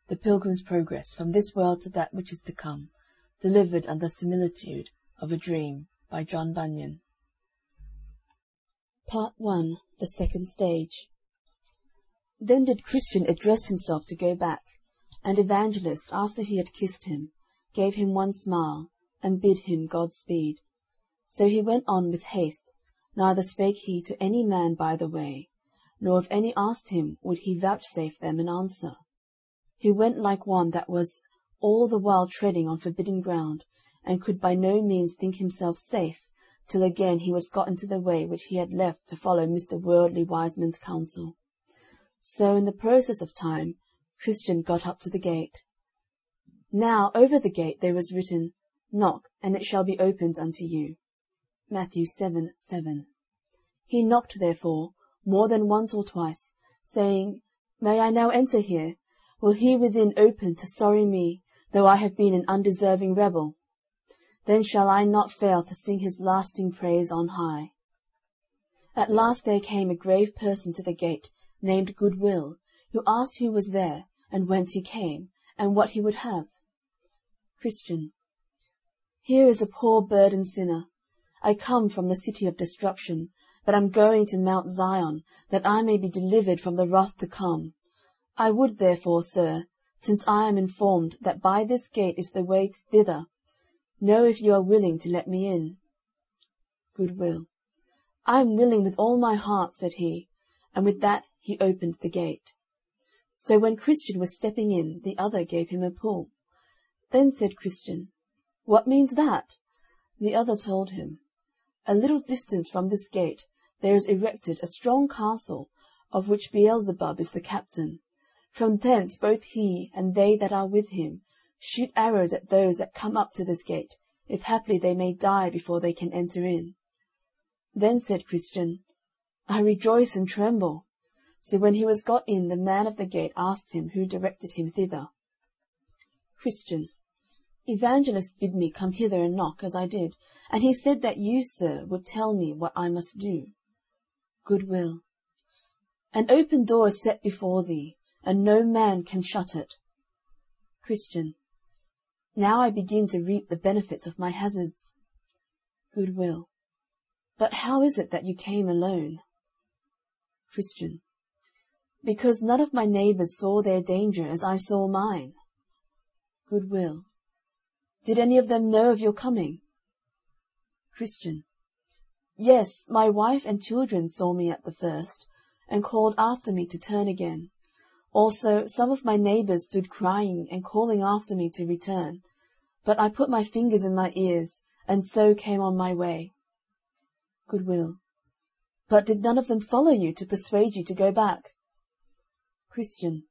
The Pilgrim's Progress from this world to that which is to come, delivered under similitude of a dream, by John Bunyan. Part 1. The Second Stage. Then did Christian address himself to go back, and Evangelist, after he had kissed him, gave him one smile, and bid him God-speed. So he went on with haste, neither spake he to any man by the way, nor if any asked him, would he vouchsafe them an answer. He went like one that was all the while treading on forbidden ground, and could by no means think himself safe, till again he was got into the way which he had left to follow Mr. Worldly Wiseman's counsel. So in the process of time, Christian got up to the gate. Now over the gate there was written, Knock, and it shall be opened unto you. Matthew 7:7. He knocked therefore, more than once or twice, saying, May I now enter here? Will he within open to sorry me, though I have been an undeserving rebel? Then shall I not fail to sing his lasting praise on high. At last there came a grave person to the gate, named Goodwill, who asked who was there, and whence he came, and what he would have. Christian. Here is a poor burdened sinner. I come from the city of destruction, but am going to Mount Zion, that I may be delivered from the wrath to come. I would therefore, sir, since I am informed that by this gate is the way thither, know if you are willing to let me in. Goodwill. I am willing with all my heart, said he, and with that he opened the gate. So when Christian was stepping in, the other gave him a pull. Then said Christian, What means that? The other told him, A little distance from this gate there is erected a strong castle, of which Beelzebub is the captain. From thence both he and they that are with him shoot arrows at those that come up to this gate, if haply they may die before they can enter in. Then said Christian, I rejoice and tremble. So when he was got in, the man of the gate asked him who directed him thither. Christian. Evangelist bid me come hither and knock, as I did, and he said that you, sir, would tell me what I must do. Goodwill. An open door is set before thee, and no man can shut it. Christian. Now I begin to reap the benefits of my hazards. Goodwill. But how is it that you came alone? Christian. Because none of my neighbours saw their danger as I saw mine. Goodwill. Did any of them know of your coming? Christian. Yes, my wife and children saw me at the first, and called after me to turn again. Also some of my neighbours stood crying and calling after me to return, but I put my fingers in my ears, and so came on my way. Goodwill. But did none of them follow you to persuade you to go back? Christian.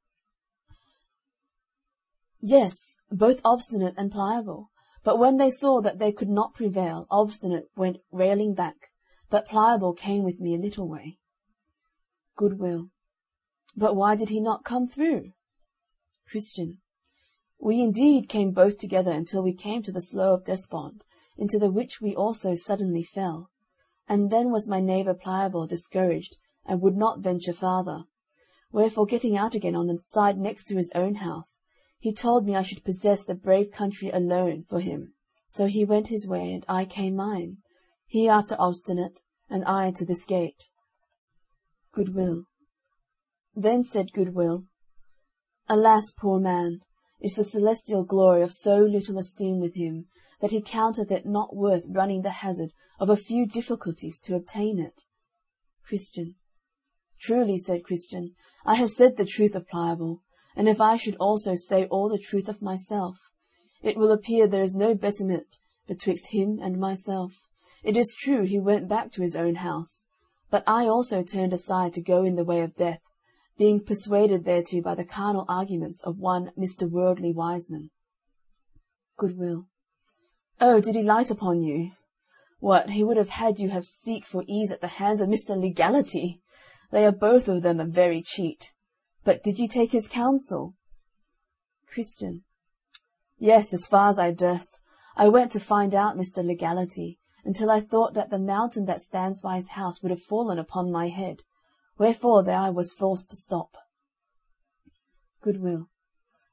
Yes, both Obstinate and Pliable, but when they saw that they could not prevail, Obstinate went railing back, but Pliable came with me a little way. Goodwill. But why did he not come through? Christian. We indeed came both together until we came to the slough of Despond, into the which we also suddenly fell, and then was my neighbour Pliable discouraged, and would not venture farther. Wherefore getting out again on the side next to his own house, he told me I should possess the brave country alone for him. So he went his way, and I came mine, he after Obstinate, and I to this gate. Goodwill. Then said Goodwill, Alas, poor man, is the celestial glory of so little esteem with him, that he counteth it not worth running the hazard of a few difficulties to obtain it. Christian. Truly, said Christian, I have said the truth of Pliable, and if I should also say all the truth of myself, it will appear there is no betterment betwixt him and myself. It is true he went back to his own house, but I also turned aside to go in the way of death, being persuaded thereto by the carnal arguments of one Mr. Worldly Wiseman. Goodwill. Oh, did he light upon you? What, he would have had you have seek for ease at the hands of Mr. Legality. They are both of them a very cheat. But did you take his counsel? Christian. Yes, as far as I durst. I went to find out Mr. Legality, until I thought that the mountain that stands by his house would have fallen upon my head, wherefore there I was forced to stop. Goodwill.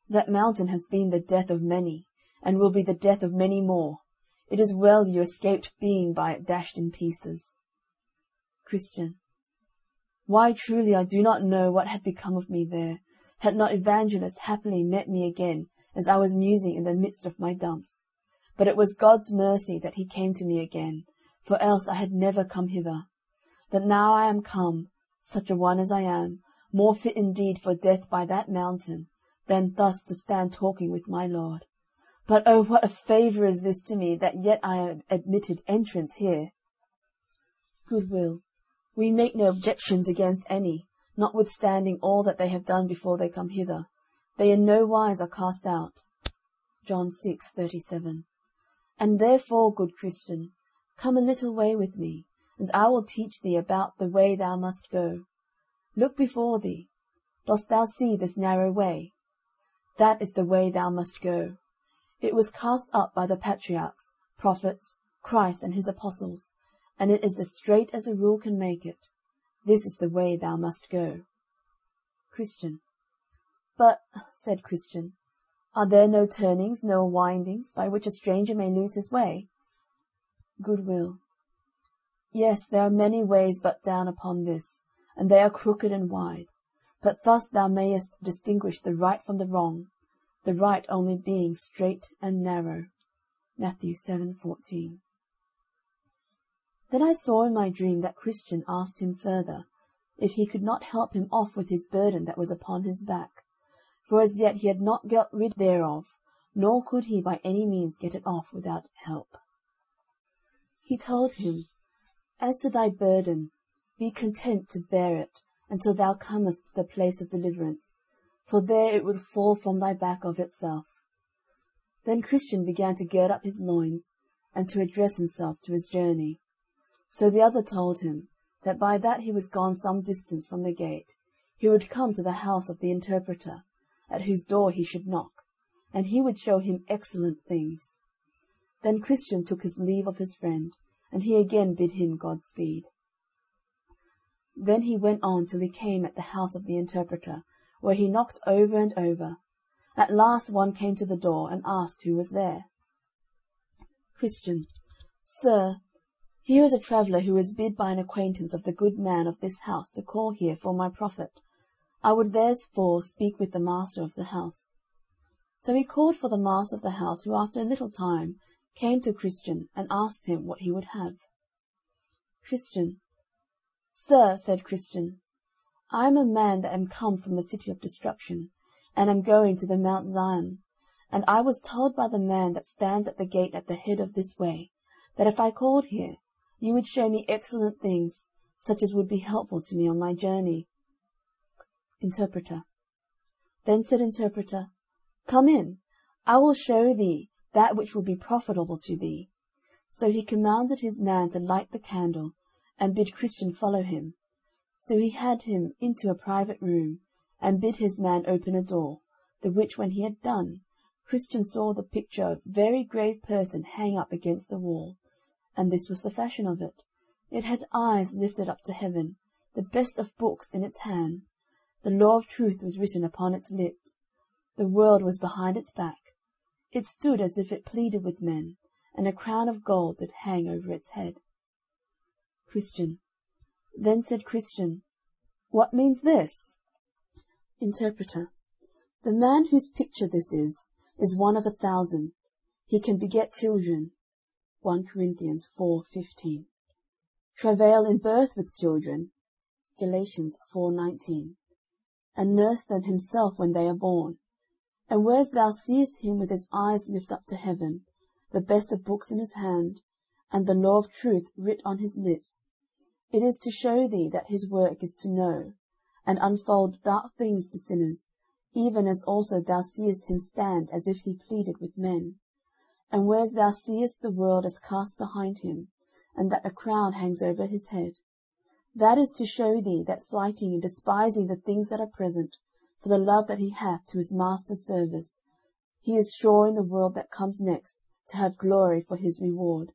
That mountain has been the death of many, and will be the death of many more. It is well you escaped being by it dashed in pieces. Christian. Why, truly, I do not know what had become of me there, had not Evangelist happily met me again as I was musing in the midst of my dumps. But it was God's mercy that he came to me again, for else I had never come hither. But now I am come, such a one as I am, more fit indeed for death by that mountain, than thus to stand talking with my Lord. But oh, what a favour is this to me, that yet I am admitted entrance here. Goodwill. We make no objections against any, notwithstanding all that they have done before they come hither. They in no wise are cast out. John 6:37. And therefore, good Christian, come a little way with me, and I will teach thee about the way thou must go. Look before thee. Dost thou see this narrow way? That is the way thou must go. It was cast up by the patriarchs, prophets, Christ and his apostles, and it is as straight as a rule can make it. This is the way thou must go. Christian. But, said Christian, are there no turnings, no windings, by which a stranger may lose his way? Goodwill. Yes, there are many ways but down upon this, and they are crooked and wide. But thus thou mayest distinguish the right from the wrong, the right only being straight and narrow. Matthew 7:14. Then I saw in my dream that Christian asked him further, if he could not help him off with his burden that was upon his back, for as yet he had not got rid thereof, nor could he by any means get it off without help. He told him, As to thy burden, be content to bear it, until thou comest to the place of deliverance, for there it would fall from thy back of itself. Then Christian began to gird up his loins, and to address himself to his journey. So the other told him, that by that he was gone some distance from the gate, he would come to the house of the interpreter, at whose door he should knock, and he would show him excellent things. Then Christian took his leave of his friend, and he again bid him God-speed. Then he went on till he came at the house of the interpreter, where he knocked over and over. At last one came to the door, and asked who was there. Christian. Sir, here is a traveller who is bid by an acquaintance of the good man of this house to call here for my profit. I would therefore speak with the master of the house. So he called for the master of the house, who after a little time came to Christian, and asked him what he would have. Christian. Sir, said Christian, I am a man that am come from the city of destruction, and am going to the Mount Zion, and I was told by the man that stands at the gate at the head of this way, that if I called here, you would show me excellent things, such as would be helpful to me on my journey. Interpreter. Then said Interpreter, Come in, I will show thee that which will be profitable to thee. So he commanded his man to light the candle, and bid Christian follow him. So he had him into a private room, and bid his man open a door, the which when he had done, Christian saw the picture of a very grave person hang up against the wall, and this was the fashion of it. It had eyes lifted up to heaven, the best of books in its hand. The law of truth was written upon its lips. The world was behind its back. It stood as if it pleaded with men, and a crown of gold did hang over its head. Christian. Then said Christian, What means this? Interpreter. The man whose picture this is one of 1,000. He can beget children. 1 Corinthians 4:15. Travail in birth with children. Galatians 4:19. And nurse them himself when they are born. And whereas thou seest him with his eyes lift up to heaven, the best of books in his hand, and the law of truth writ on his lips, it is to show thee that his work is to know, and unfold dark things to sinners, even as also thou seest him stand as if he pleaded with men. And whereas thou seest the world as cast behind him, and that a crown hangs over his head, that is to show thee that slighting and despising the things that are present, for the love that he hath to his master's service, he is sure in the world that comes next to have glory for his reward.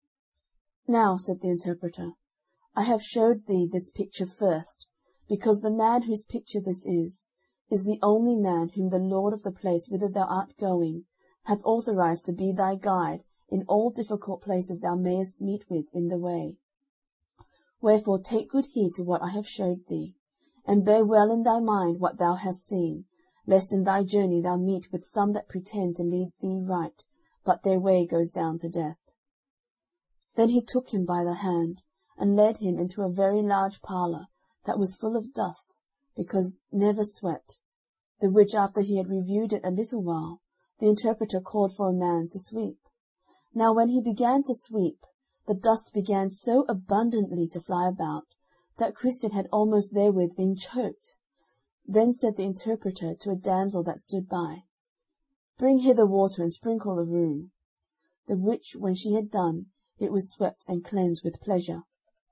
Now, said the interpreter, I have showed thee this picture first, because the man whose picture this is is the only man whom the lord of the place whither thou art going hath authorized to be thy guide in all difficult places thou mayest meet with in the way. Wherefore take good heed to what I have showed thee, and bear well in thy mind what thou hast seen, lest in thy journey thou meet with some that pretend to lead thee right, but their way goes down to death. Then he took him by the hand, and led him into a very large parlour, that was full of dust, because never swept, the which after he had reviewed it a little while, the interpreter called for a man to sweep. Now when he began to sweep, the dust began so abundantly to fly about, that Christian had almost therewith been choked. Then said the interpreter to a damsel that stood by, Bring hither water, and sprinkle the room. The which when she had done, it was swept and cleansed with pleasure.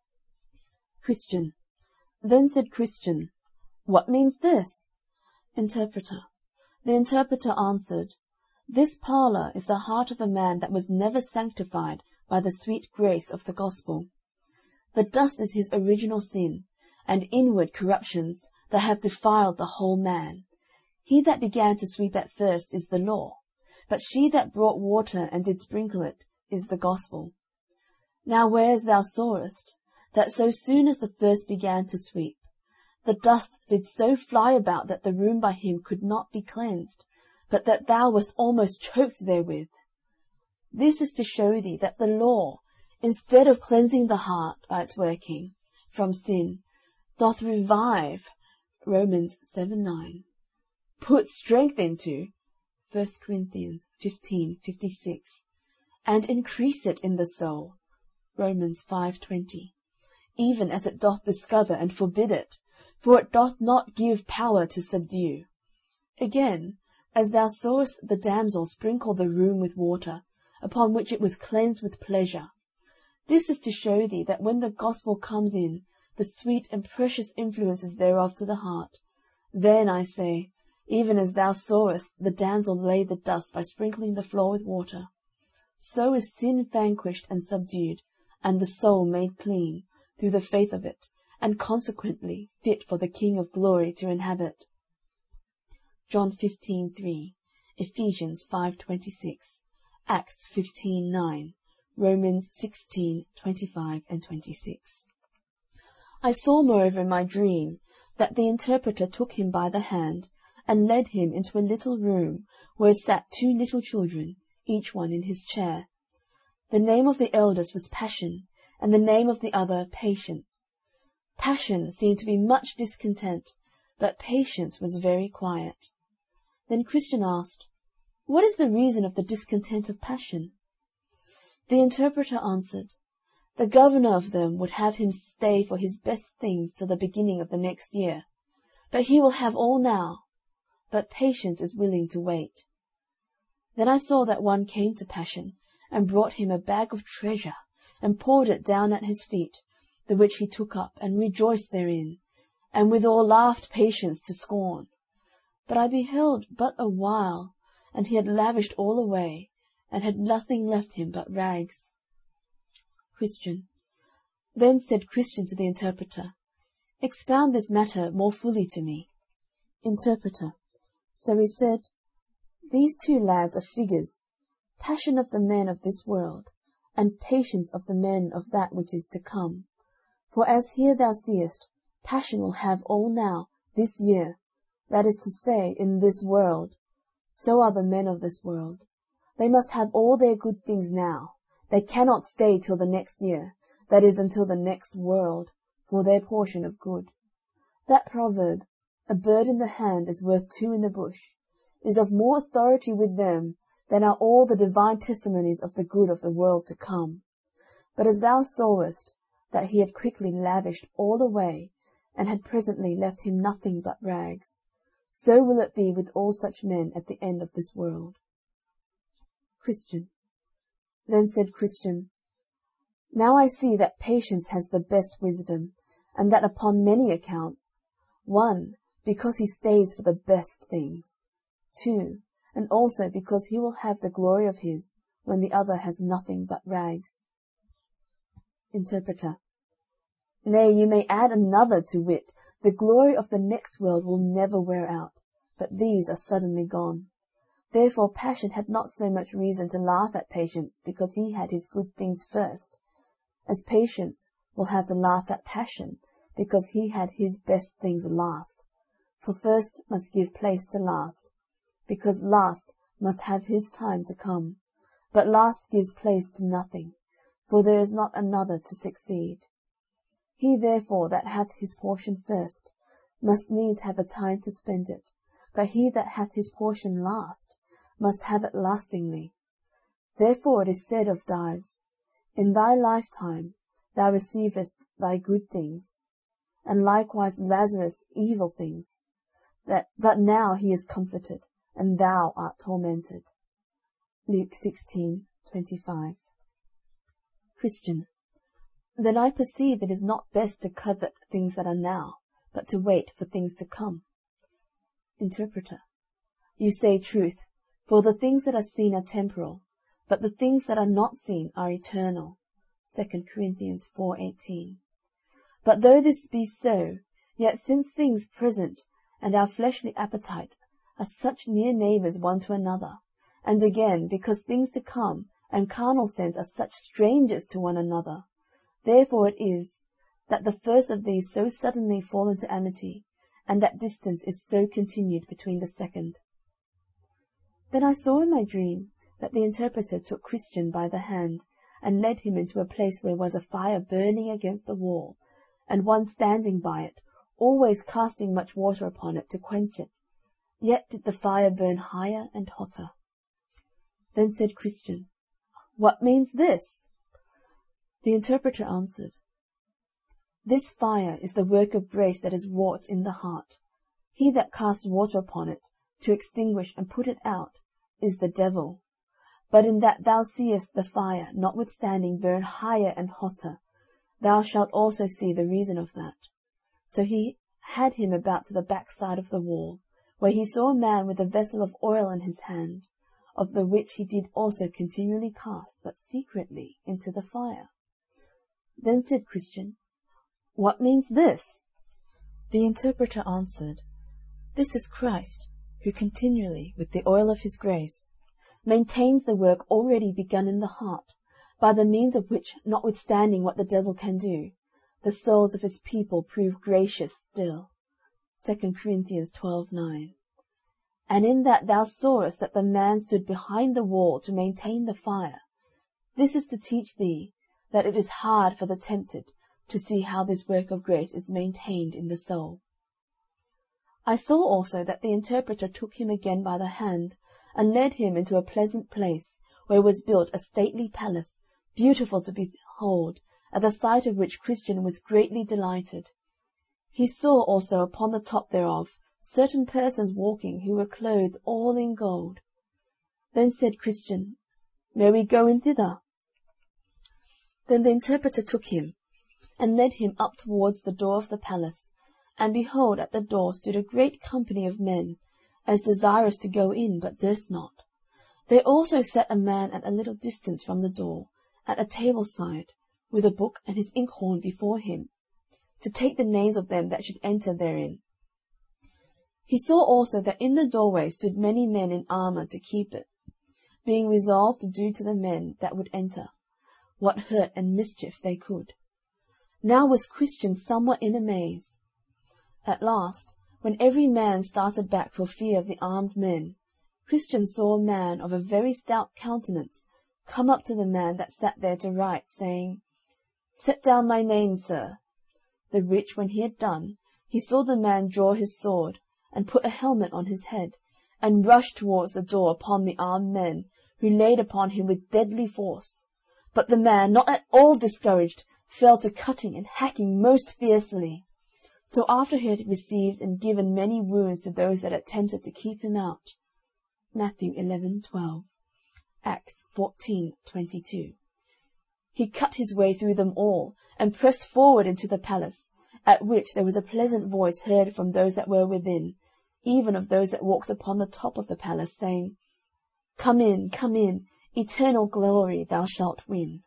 Christian. Then said Christian, What means this? Interpreter. The interpreter answered, This parlour is the heart of a man that was never sanctified by the sweet grace of the gospel. The dust is his original sin, and inward corruptions that have defiled the whole man. He that began to sweep at first is the law, but she that brought water and did sprinkle it is the gospel. Now whereas thou sawest, that so soon as the first began to sweep, the dust did so fly about that the room by him could not be cleansed, but that thou wast almost choked therewith. This is to show thee that the law, instead of cleansing the heart by its working from sin, doth revive, Romans 7:9, put strength into, 1 Corinthians 15:56, and increase it in the soul, Romans 5:20, even as it doth discover and forbid it, for it doth not give power to subdue. Again, as thou sawest the damsel sprinkle the room with water, upon which it was cleansed with pleasure, this is to show thee that when the gospel comes in, the sweet and precious influences thereof to the heart, then, I say, even as thou sawest the damsel lay the dust by sprinkling the floor with water, so is sin vanquished and subdued, and the soul made clean, through the faith of it, and consequently fit for the King of glory to inhabit. John 15:3, Ephesians 5:26, Acts 15:9, Romans 16:25 and 26. I saw moreover in my dream that the interpreter took him by the hand, and led him into a little room, where sat 2 little children, each one in his chair. The name of the eldest was Passion, and the name of the other Patience. Passion seemed to be much discontent, but Patience was very quiet. Then Christian asked, What is the reason of the discontent of Passion? The interpreter answered, The governor of them would have him stay for his best things till the beginning of the next year, but he will have all now, but Patience is willing to wait. Then I saw that one came to Passion, and brought him a bag of treasure, and poured it down at his feet, the which he took up, and rejoiced therein, and withal laughed Patience to scorn. But I beheld but a while, and he had lavished all away, and had nothing left him but rags. Christian. Then said Christian to the interpreter, Expound this matter more fully to me. Interpreter. So he said, These 2 lads are figures, Passion of the men of this world, and Patience of the men of that which is to come. For as here thou seest, Passion will have all now, this year, that is to say, in this world. So are the men of this world. They must have all their good things now. They cannot stay till the next year, that is, until the next world, for their portion of good. That proverb, a bird in the hand is worth 2 in the bush, is of more authority with them than are all the divine testimonies of the good of the world to come. But as thou sawest that he had quickly lavished all away, and had presently left him nothing but rags, so will it be with all such men at the end of this world. Christian. Then said Christian, Now I see that Patience has the best wisdom, and that upon many accounts. 1, because he stays for the best things. 2, and also because he will have the glory of his, when the other has nothing but rags. Interpreter. Nay, you may add another, to wit, the glory of the next world will never wear out, but these are suddenly gone. Therefore Passion had not so much reason to laugh at Patience because he had his good things first, as Patience will have to laugh at Passion because he had his best things last. For first must give place to last, because last must have his time to come. But last gives place to nothing, for there is not another to succeed. He therefore that hath his portion first must needs have a time to spend it, but he that hath his portion last must have it lastingly. Therefore it is said of Dives, In thy lifetime thou receivest thy good things, and likewise Lazarus evil things, but now he is comforted, and thou art tormented. Luke 16:25. Christian. Then I perceive it is not best to covet things that are now, but to wait for things to come. Interpreter. You say truth, for the things that are seen are temporal, but the things that are not seen are eternal. 2 Corinthians 4:18. But though this be so, yet since things present and our fleshly appetite are such near neighbours one to another, and again, because things to come and carnal sense are such strangers to one another, therefore it is that the first of these so suddenly fall into amity, and that distance is so continued between the second. Then I saw in my dream that the interpreter took Christian by the hand, and led him into a place where was a fire burning against the wall, and one standing by it, always casting much water upon it to quench it. Yet did the fire burn higher and hotter. Then said Christian, What means this? The interpreter answered, This fire is the work of grace that is wrought in the heart. He that casts water upon it, to extinguish and put it out, is the devil. But in that thou seest the fire, notwithstanding, burn higher and hotter, thou shalt also see the reason of that. So he had him about to the backside of the wall, where he saw a man with a vessel of oil in his hand, of the which he did also continually cast, but secretly, into the fire. Then said Christian, What means this? The interpreter answered, This is Christ, who continually, with the oil of his grace, maintains the work already begun in the heart, by the means of which, notwithstanding what the devil can do, the souls of his people prove gracious still. 2 Corinthians 12:9. And in that thou sawest that the man stood behind the wall to maintain the fire, this is to teach thee that it is hard for the tempted to see how this work of grace is maintained in the soul. I saw also that the interpreter took him again by the hand, and led him into a pleasant place, where was built a stately palace, beautiful to behold, at the sight of which Christian was greatly delighted. He saw also upon the top thereof certain persons walking, who were clothed all in gold. Then said Christian, May we go in thither? Then the interpreter took him, and led him up towards the door of the palace, and behold, at the door stood a great company of men, as desirous to go in, but durst not. There also sat a man at a little distance from the door, at a table side, with a book and his inkhorn before him, to take the names of them that should enter therein. He saw also that in the doorway stood many men in armour to keep it, being resolved to do to the men that would enter what hurt and mischief they could. Now was Christian somewhat in amaze. At last, when every man started back for fear of the armed men, Christian saw a man of a very stout countenance come up to the man that sat there to write, saying, Set down my name, sir. The which, when he had done, he saw the man draw his sword, and put a helmet on his head, and rush towards the door upon the armed men, who laid upon him with deadly force. But the man, not at all discouraged, fell to cutting and hacking most fiercely. So after he had received and given many wounds to those that attempted to keep him out. Matthew 11:12. Acts 14:22. He cut his way through them all, and pressed forward into the palace, at which there was a pleasant voice heard from those that were within, even of those that walked upon the top of the palace, saying, Come in, eternal glory thou shalt win.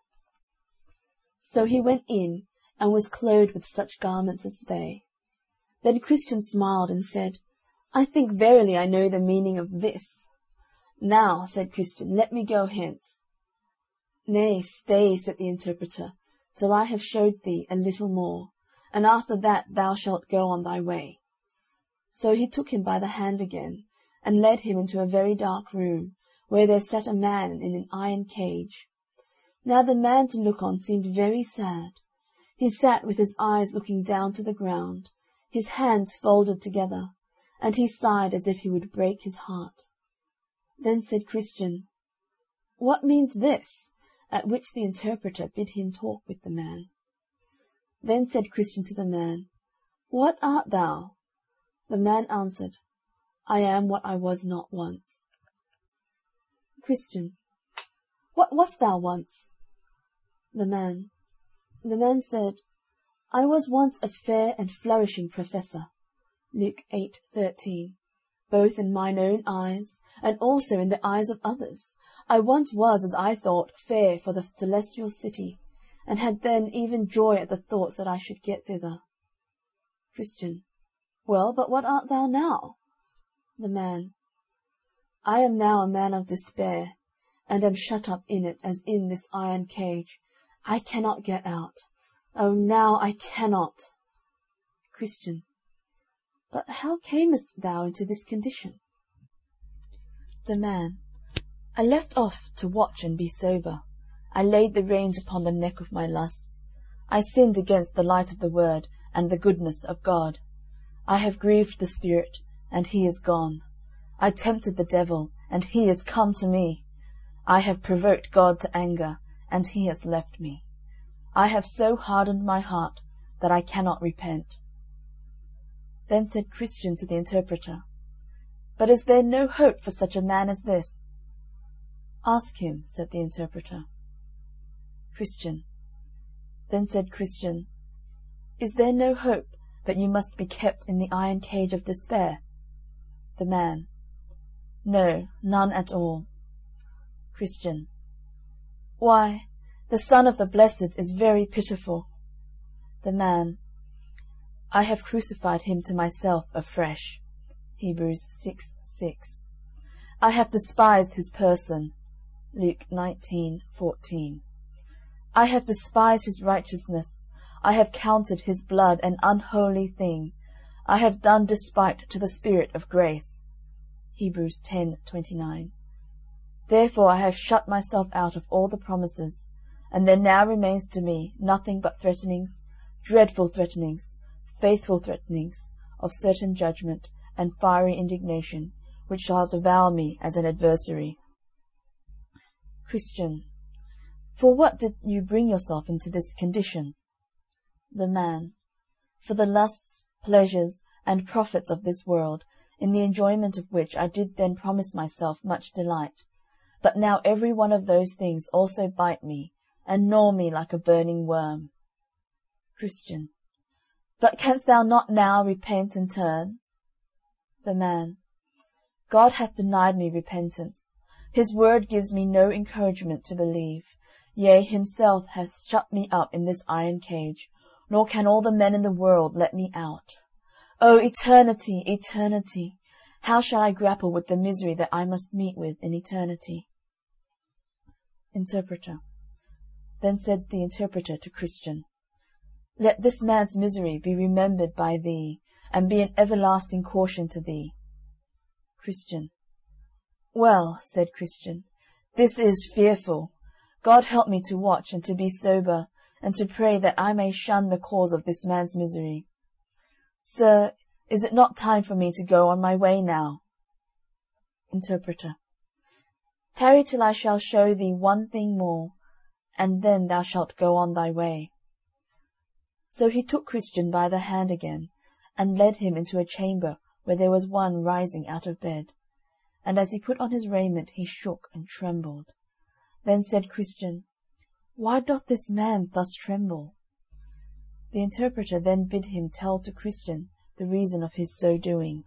So he went in, and was clothed with such garments as they. Then Christian smiled and said, I think verily I know the meaning of this. Now, said Christian, let me go hence. Nay, stay, said the interpreter, till I have showed thee a little more, and after that thou shalt go on thy way. So he took him by the hand again, and led him into a very dark room, where there sat a man in an iron cage. Now the man to look on seemed very sad. He sat with his eyes looking down to the ground, his hands folded together, and he sighed as if he would break his heart. Then said Christian, What means this? At which the interpreter bid him talk with the man. Then said Christian to the man, What art thou? The man answered, I am what I was not once. Christian, What wast thou once? The man said, I was once a fair and flourishing professor, Luke 8:13, both in mine own eyes, and also in the eyes of others. I once was, as I thought, fair for the celestial city, and had then even joy at the thoughts that I should get thither. Christian, Well, but what art thou now? The man, I am now a man of despair, and am shut up in it as in this iron cage. I cannot get out. Oh, now I cannot. Christian, But how camest thou into this condition? The man, I left off to watch and be sober. I laid the reins upon the neck of my lusts. I sinned against the light of the word and the goodness of God. I have grieved the Spirit, and he is gone. I tempted the devil, and he is come to me. I have provoked God to anger, and he has left me. I have so hardened my heart that I cannot repent. Then said Christian to the interpreter, But is there no hope for such a man as this? Ask him, said the interpreter. Christian. Then said Christian, Is there no hope, but you must be kept in the iron cage of despair? The man, No, none at all. Christian. Why, the Son of the Blessed is very pitiful. The man, I have crucified him to myself afresh. Hebrews 6:6. I have despised his person. Luke 19:14. I have despised his righteousness. I have counted his blood an unholy thing. I have done despite to the Spirit of grace. Hebrews 10:29. Therefore I have shut myself out of all the promises, and there now remains to me nothing but threatenings, dreadful threatenings, faithful threatenings, of certain judgment and fiery indignation, which shall devour me as an adversary. Christian. For what did you bring yourself into this condition? The man. For the lusts, pleasures, and profits of this world, in the enjoyment of which I did then promise myself much delight. But now every one of those things also bite me, and gnaw me like a burning worm. Christian. But canst thou not now repent and turn? The man. God hath denied me repentance. His word gives me no encouragement to believe. Yea, himself hath shut me up in this iron cage, nor can all the men in the world let me out. O eternity, eternity! How shall I grapple with the misery that I must meet with in eternity? Interpreter. Then said the interpreter to Christian, Let this man's misery be remembered by thee, and be an everlasting caution to thee. Christian. Well, said Christian, this is fearful. God help me to watch and to be sober, and to pray that I may shun the cause of this man's misery. Sir, is it not time for me to go on my way now? Interpreter. Tarry till I shall show thee one thing more, and then thou shalt go on thy way. So he took Christian by the hand again, and led him into a chamber where there was one rising out of bed. And as he put on his raiment he shook and trembled. Then said Christian, Why doth this man thus tremble? The interpreter then bid him tell to Christian the reason of his so doing.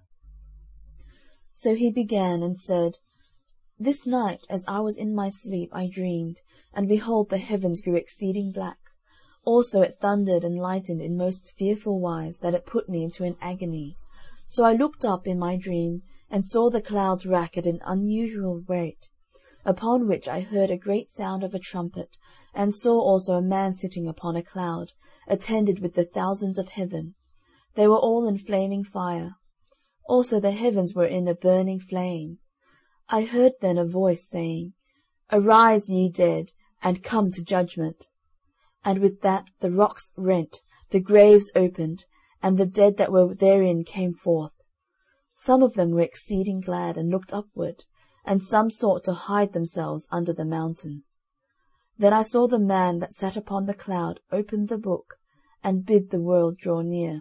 So he began and said, This night, as I was in my sleep, I dreamed, and behold, the heavens grew exceeding black. Also it thundered and lightened in most fearful wise, that it put me into an agony. So I looked up in my dream, and saw the clouds rack at an unusual rate, upon which I heard a great sound of a trumpet, and saw also a man sitting upon a cloud, attended with the thousands of heaven. They were all in flaming fire. Also the heavens were in a burning flame. I heard then a voice saying, Arise, ye dead, and come to judgment. And with that the rocks rent, the graves opened, and the dead that were therein came forth. Some of them were exceeding glad, and looked upward, and some sought to hide themselves under the mountains. Then I saw the man that sat upon the cloud open the book, and bid the world draw near.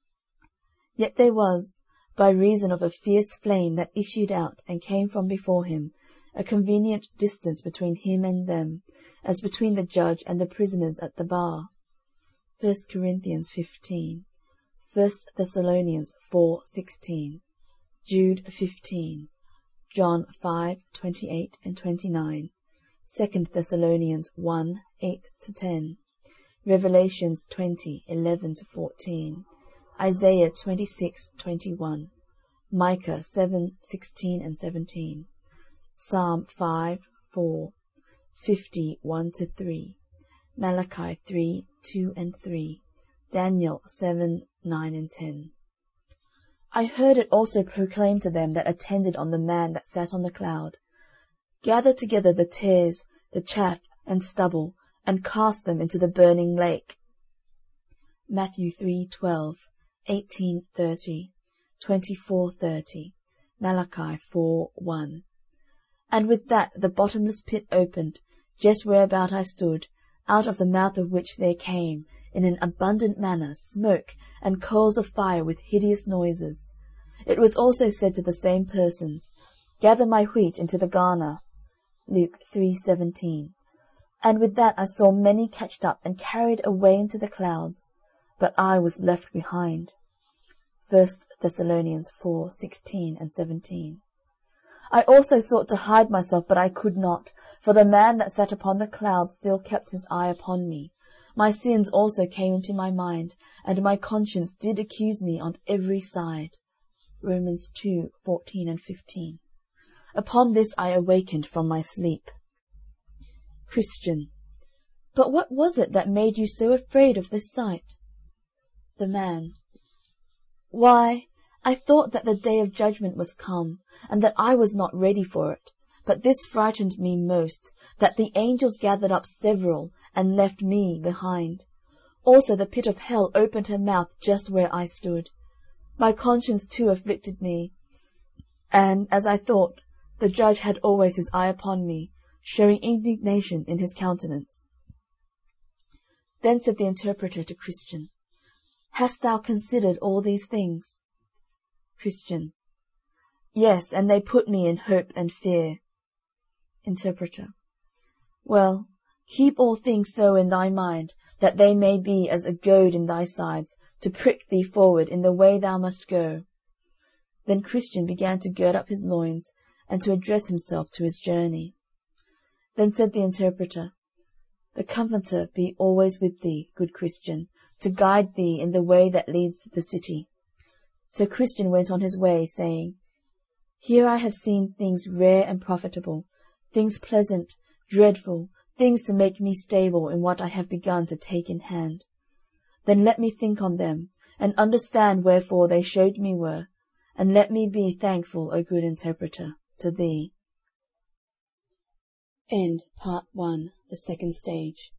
Yet there was, by reason of a fierce flame that issued out and came from before him, a convenient distance between him and them, as between the judge and the prisoners at the bar. 1 Corinthians 15, 1 Thessalonians 4:16, Jude 15, John 5:28 and 29, 2 Thessalonians 1:8-10, Revelations 20:11-14, Isaiah 26:21, Micah 7:16 and 17, Psalm 5:4, 50:1-3, Malachi 3:2 and 3, Daniel 7:9 and 10. I heard it also proclaimed to them that attended on the man that sat on the cloud, Gather together the tares, the chaff, and stubble, and cast them into the burning lake. Matthew 3:12, 18:30, 24:30, Malachi 4:1. And with that the bottomless pit opened, just whereabout I stood, out of the mouth of which there came, in an abundant manner, smoke and coals of fire with hideous noises. It was also said to the same persons, Gather my wheat into the garner. Luke 3:17. And with that I saw many catched up and carried away into the clouds, but I was left behind. 1 Thessalonians 4:16 and 17. I also sought to hide myself, but I could not, for the man that sat upon the cloud still kept his eye upon me. My sins also came into my mind, and my conscience did accuse me on every side. Romans 2:14 and 15. Upon this I awakened from my sleep. Christian. But what was it that made you so afraid of this sight? The man. Why, I thought that the day of judgment was come, and that I was not ready for it. But this frightened me most, that the angels gathered up several, and left me behind. Also the pit of hell opened her mouth just where I stood. My conscience too afflicted me, and, as I thought, the judge had always his eye upon me, showing indignation in his countenance. Then said the interpreter to Christian, Hast thou considered all these things? Christian. Yes, and they put me in hope and fear. Interpreter. Well, keep all things so in thy mind, that they may be as a goad in thy sides, to prick thee forward in the way thou must go. Then Christian began to gird up his loins, and to address himself to his journey. Then said the interpreter, The Comforter be always with thee, good Christian, to guide thee in the way that leads to the city. So Christian went on his way, saying, Here I have seen things rare and profitable, things pleasant, dreadful, things to make me stable in what I have begun to take in hand. Then let me think on them, and understand wherefore they showed me were, and let me be thankful, O good interpreter, to thee. End Part 1, the second stage.